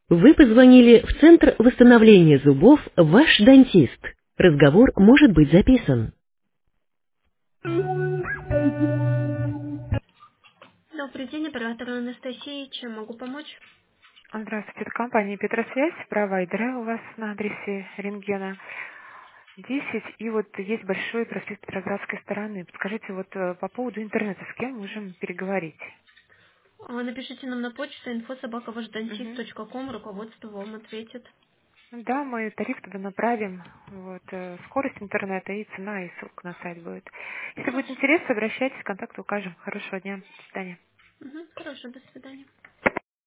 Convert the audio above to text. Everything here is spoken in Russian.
Вы позвонили в Центр восстановления зубов «Ваш дантист». Разговор может быть записан. Добрый день, оператор Анастасия. Чем могу помочь? Здравствуйте, это компания Петросвязь, провайдеры у вас на адресе Рентгена 10, и вот есть большой проспект Петроградской стороны. Подскажите, вот по поводу интернета, с кем можем переговорить? Напишите нам на почту Мгм. info@вашдантист.ком, руководство вам ответит. Да, мы тариф туда направим, вот, скорость интернета и цена, и ссылка на сайт будет. Если будет Хорошо. интерес, обращайтесь, контакты укажем. Хорошего дня, до свидания. Хорошо, до свидания.